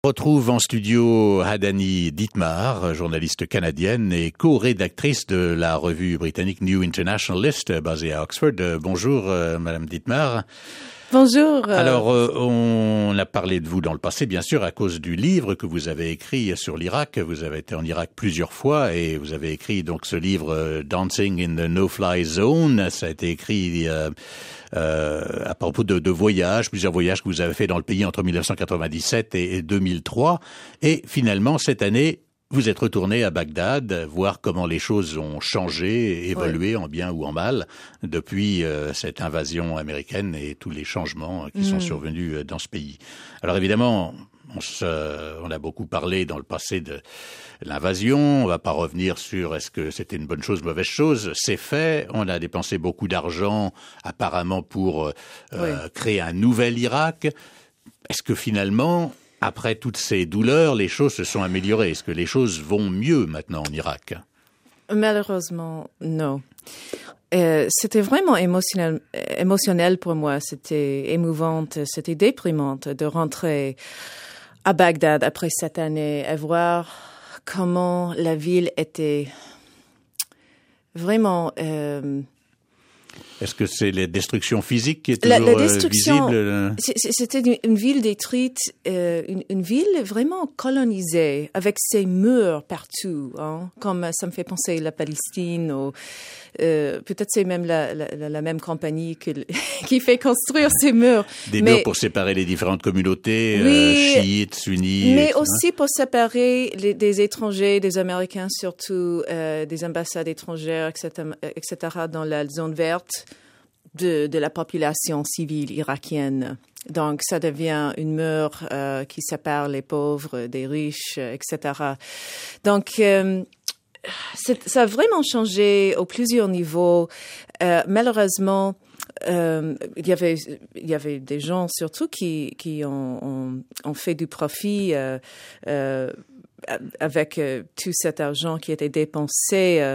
On retrouve en studio Hadani Dietmar, journaliste canadienne et co-rédactrice de la revue britannique New Internationalist basée à Oxford. Bonjour Madame Dietmar. Bonjour. Alors, on a parlé de vous dans le passé, bien sûr, à cause du livre que vous avez écrit sur l'Irak. Vous avez été en Irak plusieurs fois et vous avez écrit donc ce livre Dancing in the No-Fly Zone. Ça a été écrit à propos de voyages, plusieurs voyages que vous avez fait dans le pays entre 1997 et 2003. Et finalement, cette année, vous êtes retourné à Bagdad, voir comment les choses ont changé, évolué en bien ou en mal depuis cette invasion américaine et tous les changements qui sont survenus dans ce pays. Alors évidemment, on a beaucoup parlé dans le passé de l'invasion. On va pas revenir sur est-ce que c'était une bonne chose, mauvaise chose. C'est fait. On a dépensé beaucoup d'argent apparemment pour créer un nouvel Irak. Est-ce que finalement, après toutes ces douleurs, les choses se sont améliorées? Est-ce que les choses vont mieux maintenant en Irak? Malheureusement, non. C'était vraiment émotionnel pour moi. C'était émouvante, c'était déprimante de rentrer à Bagdad après cette année et voir comment la ville était vraiment... Est-ce que c'est la destruction physique qui est toujours visible? C'était une ville détruite, une ville vraiment colonisée, avec ses murs partout, hein, comme ça me fait penser à la Palestine, ou peut-être c'est même la même compagnie qui fait construire ces murs. Des murs pour séparer les différentes communautés, chiites, sunnites. Mais aussi pour séparer des étrangers, des Américains surtout, des ambassades étrangères, etc., dans la zone verte de la population civile irakienne. Donc, ça devient une mur qui sépare les pauvres des riches, etc. Donc, ça a vraiment changé au plusieurs niveaux. Malheureusement, il y avait des gens surtout qui ont fait du profit avec tout cet argent qui était dépensé,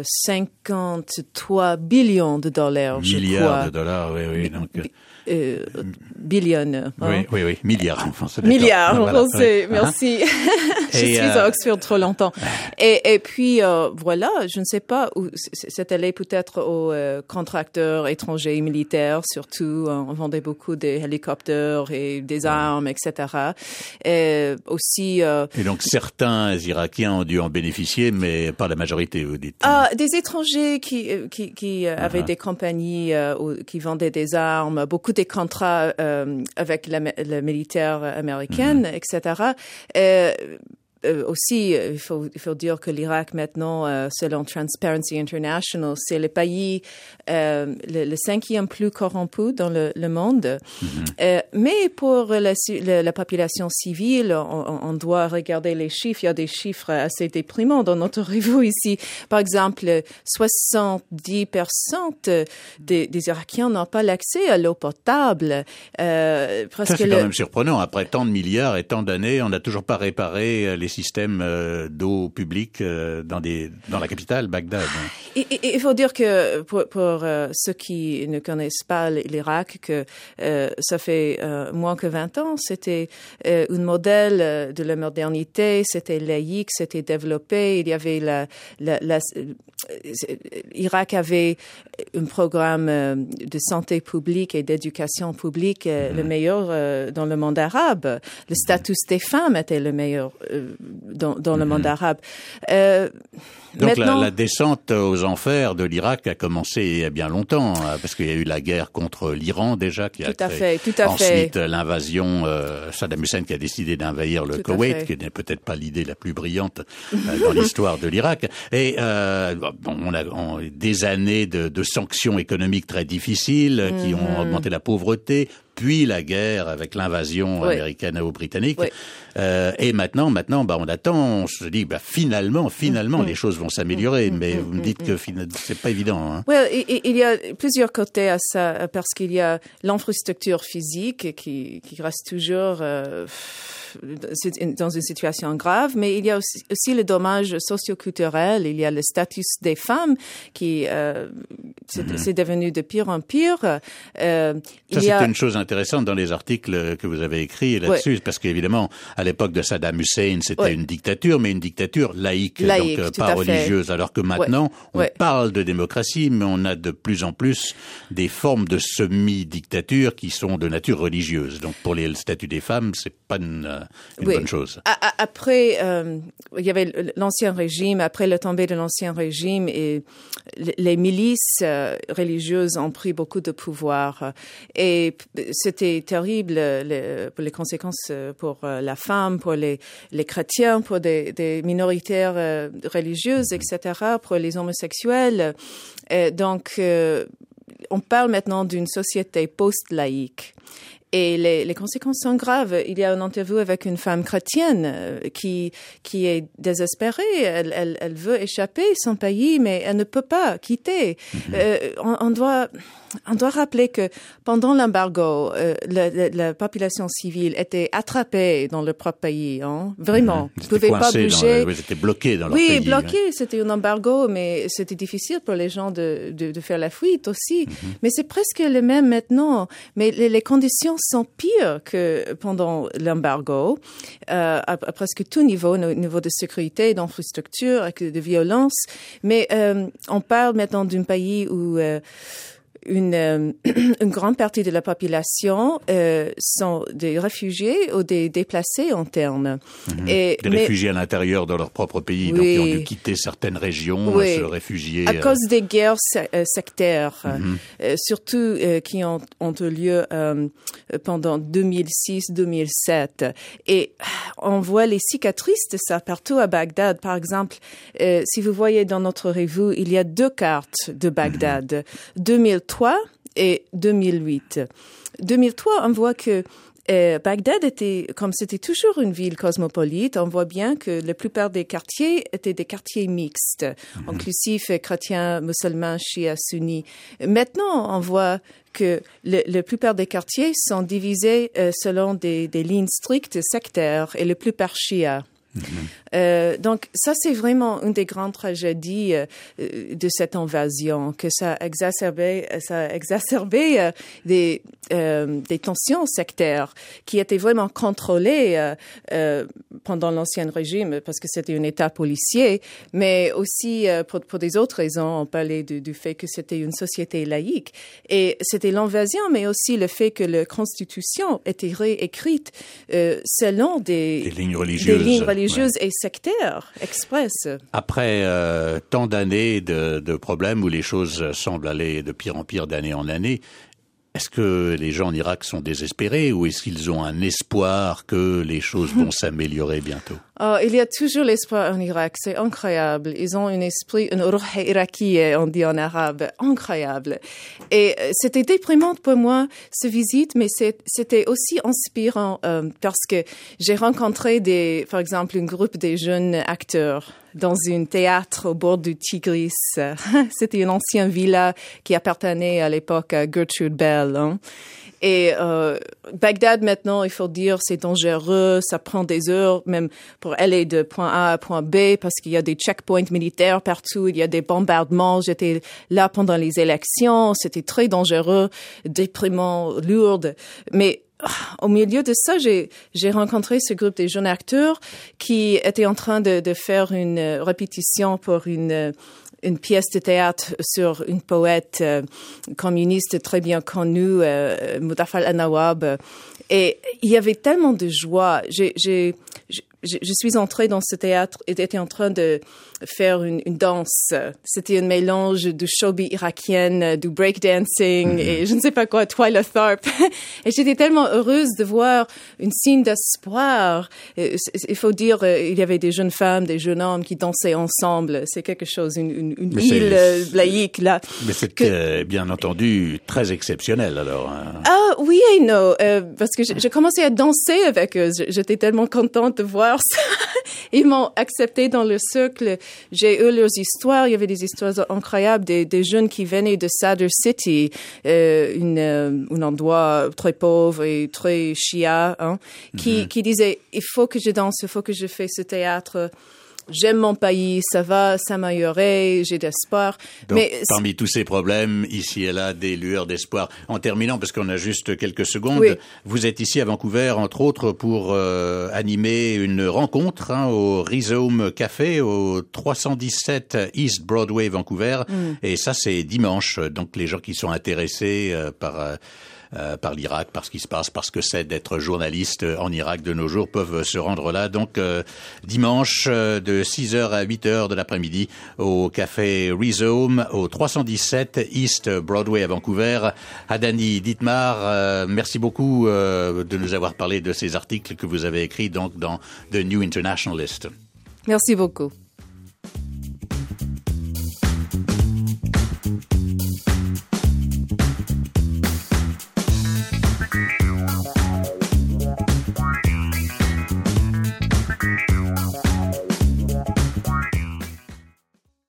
53 billions de dollars, je crois. Milliards de dollars, oui. Donc, billion. Hein? Oui, milliards en français. Milliards en français, voilà. Merci. Je suis à Oxford trop longtemps. Et puis, voilà, je ne sais pas où c'est allé peut-être aux contracteurs étrangers militaires, surtout. On vendait beaucoup des hélicoptères et des armes, etc. Et aussi... Et donc, certains Irakiens ont dû en bénéficier, mais pas la majorité, vous dites. Des étrangers qui avaient des compagnies qui vendaient des armes, beaucoup des contrats avec le militaire américain, etc. Aussi, il faut dire que l'Irak maintenant, selon Transparency International, c'est le pays le cinquième plus corrompu dans le monde. Mais pour la population civile, on doit regarder les chiffres. Il y a des chiffres assez déprimants dans notre revue ici. Par exemple, 70% des Irakiens n'ont pas l'accès à l'eau potable. Ça, c'est quand même surprenant. Après tant de milliards et tant d'années, on n'a toujours pas réparé les systèmes d'eau publique dans la capitale, Bagdad. Il faut dire que pour ceux qui ne connaissent pas l'Irak, que ça fait moins que 20 ans, c'était un modèle de la modernité, c'était laïque, c'était développé. Il y avait l'Irak avait un programme de santé publique et d'éducation publique le meilleur dans le monde arabe. Le statut des femmes était le meilleur dans le monde arabe. Donc la descente aux enfers de l'Irak a commencé il y a bien longtemps, parce qu'il y a eu la guerre contre l'Iran déjà, qui a créé ensuite l'invasion, Saddam Hussein qui a décidé d'invahir le Koweït, qui n'est peut-être pas l'idée la plus brillante dans l'histoire de l'Irak. Et on a des années de sanctions économiques très difficiles qui ont augmenté la pauvreté, puis la guerre avec l'invasion américaine ou britannique. Et maintenant, on attend, on se dit, finalement, les choses vont s'améliorer. Mais vous me dites que c'est pas évident. Hein. Il y a plusieurs côtés à ça, parce qu'il y a l'infrastructure physique qui reste toujours dans une situation grave, mais il y a aussi le dommage socio-culturel. Il y a le statut des femmes qui c'est devenu de pire en pire. C'est une chose intéressante dans les articles que vous avez écrits là-dessus, parce qu'évidemment, à l'époque de Saddam Hussein, c'était une dictature, mais une dictature laïque donc pas religieuse. Alors que maintenant, on parle de démocratie, mais on a de plus en plus des formes de semi-dictature qui sont de nature religieuse. Donc pour le statut des femmes, c'est pas une bonne chose. Après, il y avait l'ancien régime. Après la tombée de l'ancien régime, et les milices religieuses ont pris beaucoup de pouvoir. Et c'était terrible, pour les conséquences pour la femme, pour les chrétiens, pour des minorités religieuses, etc., pour les homosexuels. Donc, on parle maintenant d'une société post-laïque. Et les conséquences sont graves. Il y a une interview avec une femme chrétienne qui est désespérée. Elle veut échapper à son pays, mais elle ne peut pas quitter. On doit rappeler que pendant l'embargo, la population civile était attrapée dans leur propre pays. Hein? Vraiment. Ils ne pouvaient pas bouger. Ils étaient bloqués dans leur pays. Oui, bloqués. C'était un embargo, mais c'était difficile pour les gens de faire la fuite aussi. Mais c'est presque le même maintenant. Mais les conditions sont pires que pendant l'embargo, à presque tout niveau, au niveau de sécurité, d'infrastructure, de violence. Mais on parle maintenant d'un pays où une grande partie de la population sont des réfugiés ou des déplacés internes. Des réfugiés à l'intérieur de leur propre pays, donc ils ont dû quitter certaines régions, se réfugier. À cause des guerres sectaires, surtout qui ont eu lieu pendant 2006-2007. Et on voit les cicatrices de ça partout à Bagdad. Par exemple, si vous voyez dans notre revue, il y a 2 cartes de Bagdad. 2003 et 2008. 2003, on voit que Bagdad était, comme c'était toujours une ville cosmopolite, on voit bien que la plupart des quartiers étaient des quartiers mixtes, inclusifs chrétiens, musulmans, chiites, sunnis. Maintenant, on voit que la plupart des quartiers sont divisés selon des lignes strictes sectaires et la plupart chiites. Donc ça, c'est vraiment une des grandes tragédies de cette invasion, que ça a exacerbé des tensions sectaires qui étaient vraiment contrôlées pendant l'ancien régime, parce que c'était un État policier, mais aussi pour des autres raisons. On parlait du fait que c'était une société laïque, et c'était l'invasion, mais aussi le fait que la Constitution était réécrite selon des lignes religieuses et sectaires, express. Après tant d'années de problèmes où les choses semblent aller de pire en pire d'année en année, est-ce que les gens en Irak sont désespérés ou est-ce qu'ils ont un espoir que les choses vont s'améliorer bientôt? Il y a toujours l'espoir en Irak, c'est incroyable. Ils ont un esprit, une ruh iraki, on dit en arabe, incroyable. Et c'était déprimant pour moi, cette visite, mais c'était aussi inspirant parce que j'ai rencontré par exemple, un groupe de jeunes acteurs dans un théâtre au bord du Tigris. C'était une ancienne villa qui appartenait à l'époque à Gertrude Bell. Hein. Et Bagdad, maintenant, il faut dire, c'est dangereux, ça prend des heures, même pour aller de point A à point B, parce qu'il y a des checkpoints militaires partout, il y a des bombardements. J'étais là pendant les élections, c'était très dangereux, déprimant, lourd. Mais au milieu de ça, j'ai rencontré ce groupe de jeunes acteurs qui étaient en train de faire une répétition pour une pièce de théâtre sur une poète communiste très bien connue, Mudaffar al-Nawab. Et il y avait tellement de joie. Je suis entrée dans ce théâtre et était en train de faire une danse. C'était un mélange de showbiz irakienne, du breakdancing et je ne sais pas quoi, Twyla Tharp. Et j'étais tellement heureuse de voir une signe d'espoir. Il faut dire, il y avait des jeunes femmes, des jeunes hommes qui dansaient ensemble. C'est quelque chose, une île laïque, là. Mais c'est bien entendu très exceptionnel, alors. Hein. Ah, oui et non. Parce que j'ai commencé à danser avec eux. J'étais tellement contente de voir ça. ils m'ont accepté dans le cercle. J'ai eu leurs histoires. Il y avait des histoires incroyables des jeunes qui venaient de Sadr City, un endroit très pauvre et très chia, hein, qui disaient, il faut que je danse, il faut que je fasse ce théâtre. J'aime mon pays, ça va s'améliorer, j'ai d'espoir. Donc, mais parmi tous ces problèmes, ici et là, des lueurs d'espoir. En terminant, parce qu'on a juste quelques secondes, oui. Vous êtes ici à Vancouver, entre autres, pour animer une rencontre au Rhizome Café, au 317 East Broadway, Vancouver. Et ça, c'est dimanche. Donc, les gens qui sont intéressés par l'Irak, par ce qui se passe, parce que c'est d'être journaliste en Irak de nos jours, peuvent se rendre là. Donc, dimanche, de 6h à 8h de l'après-midi, au café Rhizome, au 317 East Broadway à Vancouver. Adani Dietmar, merci beaucoup de nous avoir parlé de ces articles que vous avez écrits donc dans The New Internationalist. Merci beaucoup.